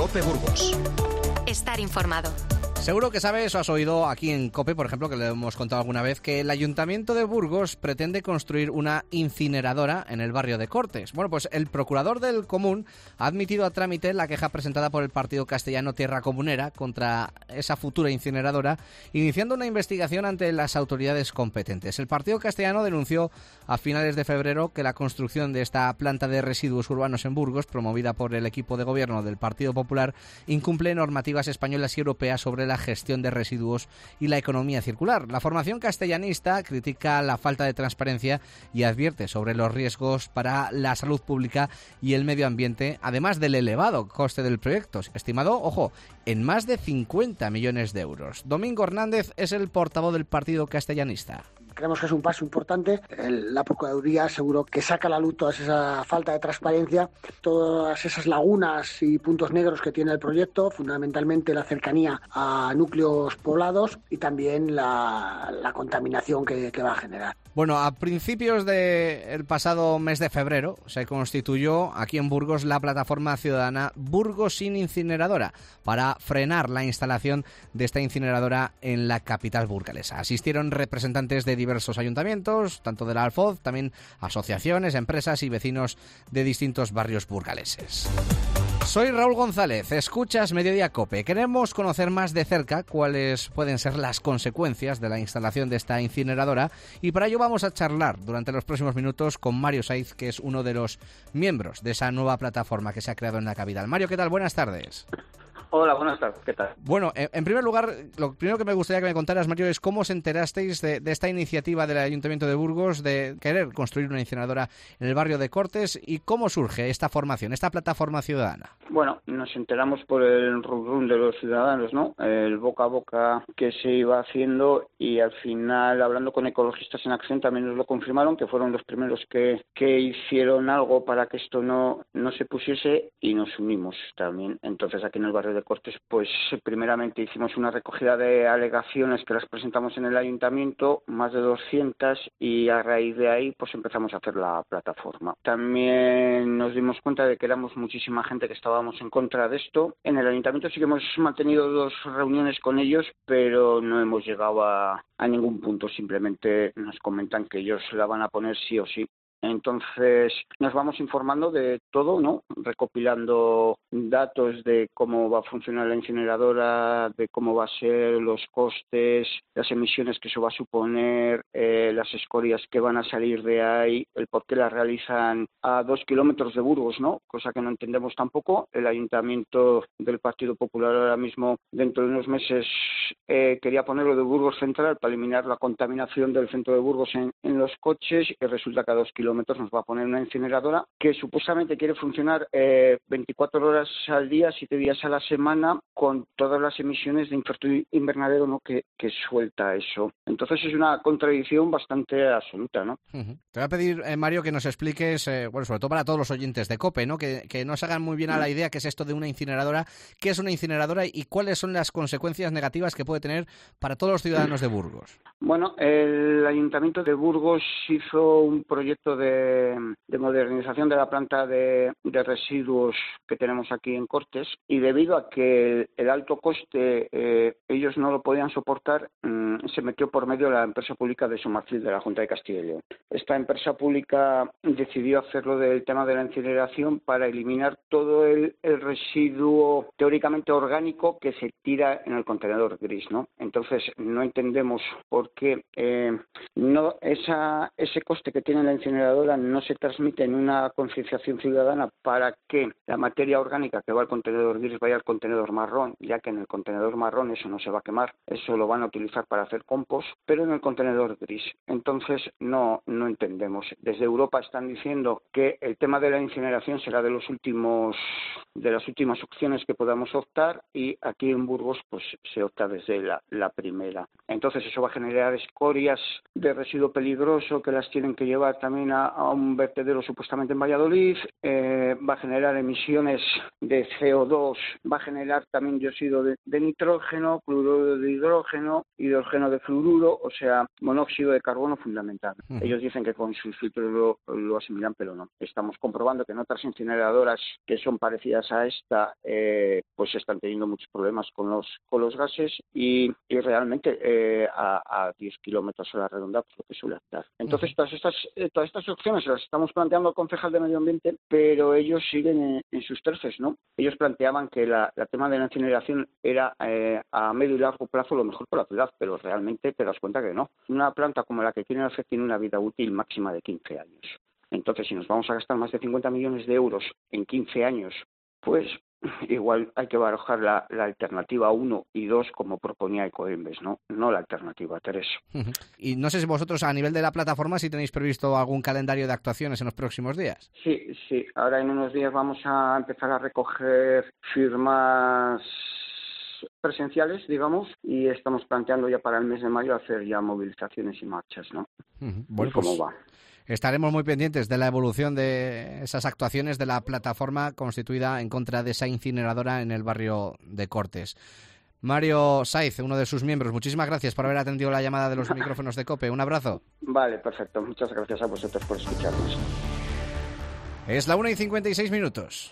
COPE Burgos. Estar informado. Seguro que sabes o has oído aquí en COPE, por ejemplo, que le hemos contado alguna vez, que el Ayuntamiento de Burgos pretende construir una incineradora en el barrio de Cortes. Bueno, pues el procurador del Común ha admitido a trámite la queja presentada por el partido castellano Tierra Comunera contra esa futura incineradora, iniciando una investigación ante las autoridades competentes. El partido castellano denunció a finales de febrero que la construcción de esta planta de residuos urbanos en Burgos, promovida por el equipo de gobierno del Partido Popular, incumple normativas españolas y europeas sobre la gestión de residuos y la economía circular. La formación castellanista critica la falta de transparencia y advierte sobre los riesgos para la salud pública y el medio ambiente, además del elevado coste del proyecto, estimado, ojo, en más de 50 millones de euros. Domingo Hernández es el portavoz del partido castellanista. Creemos que es un paso importante. La Procuraduría seguro que saca a la luz toda esa falta de transparencia, todas esas lagunas y puntos negros que tiene el proyecto, fundamentalmente la cercanía a núcleos poblados y también la contaminación que va a generar. Bueno, a principios del pasado mes de febrero se constituyó aquí en Burgos la plataforma ciudadana Burgos sin incineradora para frenar la instalación de esta incineradora en la capital burgalesa. Asistieron representantes de diversos ayuntamientos, tanto de la Alfoz, también asociaciones, empresas y vecinos de distintos barrios burgaleses. Soy Raúl González, escuchas Mediodía COPE. Queremos conocer más de cerca cuáles pueden ser las consecuencias de la instalación de esta incineradora y para ello vamos a charlar durante los próximos minutos con Mario Saiz, que es uno de los miembros de esa nueva plataforma que se ha creado en la capital. Mario, ¿qué tal? Buenas tardes. Hola, buenas tardes, ¿qué tal? Bueno, en primer lugar, lo primero que me gustaría que me contaras, Mario, es cómo os enterasteis de esta iniciativa del Ayuntamiento de Burgos de querer construir una incineradora en el barrio de Cortes y cómo surge esta formación, esta plataforma ciudadana. Bueno, nos enteramos por el rum de los ciudadanos, ¿no? El boca a boca que se iba haciendo y al final, hablando con Ecologistas en Acción, también nos lo confirmaron, que fueron los primeros que hicieron algo para que esto no se pusiese y nos unimos también. Entonces, aquí en el barrio de Cortes, pues primeramente hicimos una recogida de alegaciones que las presentamos en el ayuntamiento, más de 200, y a raíz de ahí pues empezamos a hacer la plataforma. También nos dimos cuenta de que éramos muchísima gente que estábamos en contra de esto. En el ayuntamiento sí que hemos mantenido 2 reuniones con ellos, pero no hemos llegado a ningún punto, simplemente nos comentan que ellos la van a poner sí o sí. Entonces nos vamos informando de todo, ¿no? Recopilando datos de cómo va a funcionar la incineradora, de cómo va a ser los costes, las emisiones que eso va a suponer, las escorias que van a salir de ahí, el por qué las realizan a 2 kilómetros de Burgos, ¿no? Cosa que no entendemos tampoco. El Ayuntamiento del Partido Popular ahora mismo, dentro de unos meses, quería ponerlo de Burgos Central para eliminar la contaminación del centro de Burgos en los coches y resulta que a 2 kilómetros nos va a poner una incineradora que supuestamente quiere funcionar 24 horas al día, 7 días a la semana, con todas las emisiones de efecto invernadero, ¿no? que suelta eso. Entonces es una contradicción bastante absoluta, ¿no? Uh-huh. Te voy a pedir, Mario, que nos expliques, bueno, sobre todo para todos los oyentes de COPE, ¿no? Que nos hagan muy bien a la idea qué es esto de una incineradora, qué es una incineradora y cuáles son las consecuencias negativas que puede tener para todos los ciudadanos de Burgos. Bueno, el Ayuntamiento de Burgos hizo un proyecto de modernización de la planta de residuos que tenemos aquí en Cortes y debido a que el alto coste ellos no lo podían soportar, se metió por medio la empresa pública de Somarfil de la Junta de Castilla y León. Esta empresa pública decidió hacerlo del tema de la incineración para eliminar todo el residuo teóricamente orgánico que se tira en el contenedor gris, ¿no? Entonces no entendemos por qué ese coste que tiene la incineradora no se transmite en una concienciación ciudadana para que la materia orgánica que va al contenedor gris vaya al contenedor marrón, ya que en el contenedor marrón eso no se va a quemar, eso lo van a utilizar para hacer compost, pero en el contenedor gris. Entonces no entendemos. Desde Europa están diciendo que el tema de la incineración será de las últimas opciones que podamos optar y aquí en Burgos pues se opta desde la primera. Entonces eso va a generar escorias de residuo peligroso que las tienen que llevar también a un vertedero supuestamente en Valladolid, va a generar emisiones de CO2, va a generar también dióxido de nitrógeno, cloruro de hidrógeno, hidrógeno de fluoruro, o sea, monóxido de carbono fundamental. Uh-huh. Ellos dicen que con sus filtros lo asimilan, pero no. Estamos comprobando que en otras incineradoras que son parecidas casa esta pues están teniendo muchos problemas con los gases y realmente a 10 kilómetros a la redonda pues lo que suele dar. Entonces todas estas opciones las estamos planteando al concejal de Medio Ambiente, pero ellos siguen en sus terces, ¿no? Ellos planteaban que la tema de la incineración era a medio y largo plazo lo mejor para la ciudad, pero realmente te das cuenta que no. Una planta como la que quieren hacer tiene una vida útil máxima de 15 años. Entonces, si nos vamos a gastar más de 50 millones de euros en 15 años, pues igual hay que barajar la alternativa 1 y 2 como proponía Ecoembes, ¿no? No la alternativa 3. Y no sé si vosotros a nivel de la plataforma si tenéis previsto algún calendario de actuaciones en los próximos días. Sí. Ahora en unos días vamos a empezar a recoger firmas presenciales, digamos, y estamos planteando ya para el mes de mayo hacer ya movilizaciones y marchas, ¿no? Bueno, ¿cómo va? Estaremos muy pendientes de la evolución de esas actuaciones de la plataforma constituida en contra de esa incineradora en el barrio de Cortes. Mario Saiz, uno de sus miembros, muchísimas gracias por haber atendido la llamada de los micrófonos de COPE. Un abrazo. Vale, perfecto. Muchas gracias a vosotros por escucharnos. Es la 1:56.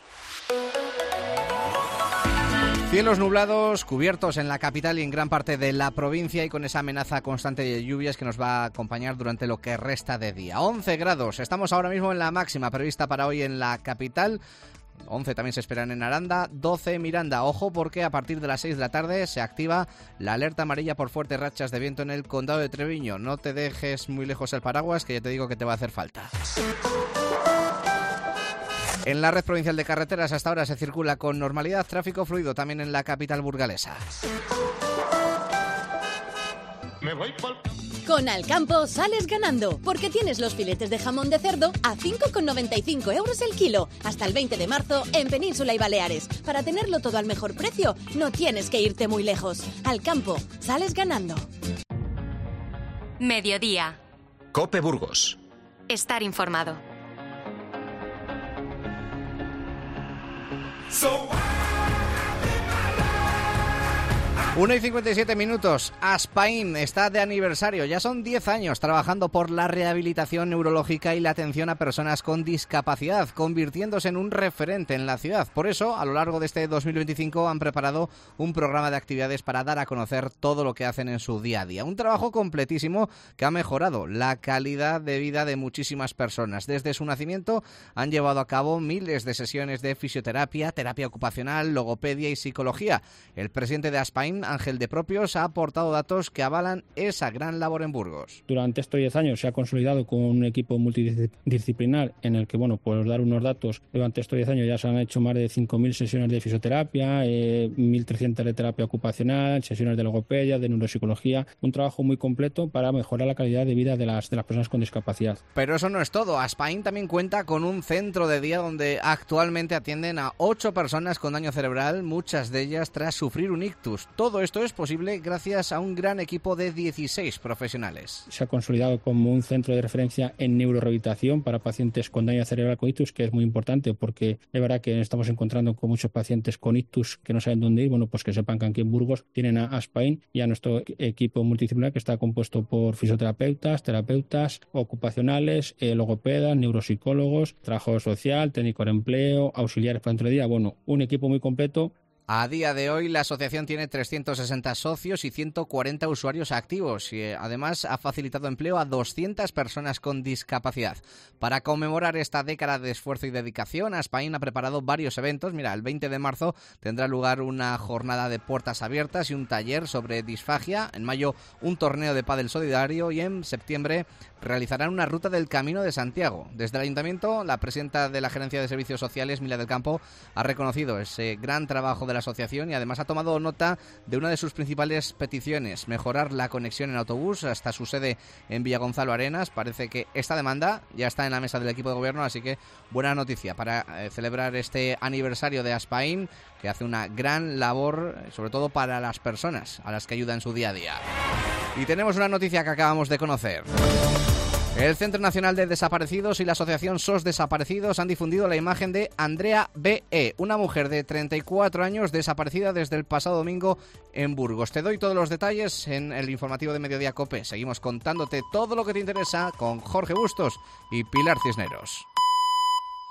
Cielos nublados, cubiertos en la capital y en gran parte de la provincia y con esa amenaza constante de lluvias que nos va a acompañar durante lo que resta de día. 11 grados, estamos ahora mismo en la máxima prevista para hoy en la capital. 11 también se esperan en Aranda, 12 en Miranda. Ojo porque a partir de las 6 de la tarde se activa la alerta amarilla por fuertes rachas de viento en el condado de Treviño. No te dejes muy lejos el paraguas, que ya te digo que te va a hacer falta. En la red provincial de carreteras hasta ahora se circula con normalidad, tráfico fluido también en la capital burgalesa. Con Alcampo sales ganando, porque tienes los filetes de jamón de cerdo a 5,95 euros el kilo, hasta el 20 de marzo en Península y Baleares. Para tenerlo todo al mejor precio, no tienes que irte muy lejos. Alcampo, sales ganando. Mediodía. COPE Burgos. Estar informado. 1:57. Aspain está de aniversario. Ya son 10 años trabajando por la rehabilitación neurológica y la atención a personas con discapacidad, convirtiéndose en un referente en la ciudad. Por eso, a lo largo de este 2025 han preparado un programa de actividades para dar a conocer todo lo que hacen en su día a día. Un trabajo completísimo que ha mejorado la calidad de vida de muchísimas personas. Desde su nacimiento han llevado a cabo miles de sesiones de fisioterapia, terapia ocupacional, logopedia y psicología. El presidente de Aspain, Ángel de Propios, ha aportado datos que avalan esa gran labor en Burgos. Durante estos 10 años se ha consolidado con un equipo multidisciplinar en el que, por dar unos datos, durante estos 10 años ya se han hecho más de 5.000 sesiones de fisioterapia, 1.300 de terapia ocupacional, sesiones de logopedia, de neuropsicología, un trabajo muy completo para mejorar la calidad de vida de las personas con discapacidad. Pero eso no es todo. Aspain también cuenta con un centro de día donde actualmente atienden a 8 personas con daño cerebral, muchas de ellas tras sufrir un ictus. Todo esto es posible gracias a un gran equipo de 16 profesionales. Se ha consolidado como un centro de referencia en neurorehabilitación para pacientes con daño cerebral con ictus, que es muy importante porque es verdad que estamos encontrando con muchos pacientes con ictus que no saben dónde ir. Pues que sepan que aquí en Burgos tienen a Aspain y a nuestro equipo multidisciplinar que está compuesto por fisioterapeutas, terapeutas ocupacionales, logopedas, neuropsicólogos, trabajo social, técnico de empleo, auxiliares para dentro de día. Un equipo muy completo. A día de hoy la asociación tiene 360 socios y 140 usuarios activos y además ha facilitado empleo a 200 personas con discapacidad. Para conmemorar esta década de esfuerzo y dedicación, Aspain ha preparado varios eventos. Mira, el 20 de marzo tendrá lugar una jornada de puertas abiertas y un taller sobre disfagia. En mayo un torneo de pádel solidario y en septiembre realizarán una ruta del Camino de Santiago. Desde el Ayuntamiento, la presidenta de la Gerencia de Servicios Sociales, Mila del Campo, ha reconocido ese gran trabajo de la asociación y además ha tomado nota de una de sus principales peticiones: mejorar la conexión en autobús hasta su sede en Villagonzalo Arenas. Parece que esta demanda ya está en la mesa del equipo de gobierno, así que buena noticia para celebrar este aniversario de Aspain, que hace una gran labor, sobre todo para las personas a las que ayuda en su día a día. Y tenemos una noticia que acabamos de conocer. El Centro Nacional de Desaparecidos y la Asociación SOS Desaparecidos han difundido la imagen de Andrea B.E., una mujer de 34 años desaparecida desde el pasado domingo en Burgos. Te doy todos los detalles en el informativo de Mediodía COPE. Seguimos contándote todo lo que te interesa con Jorge Bustos y Pilar Cisneros.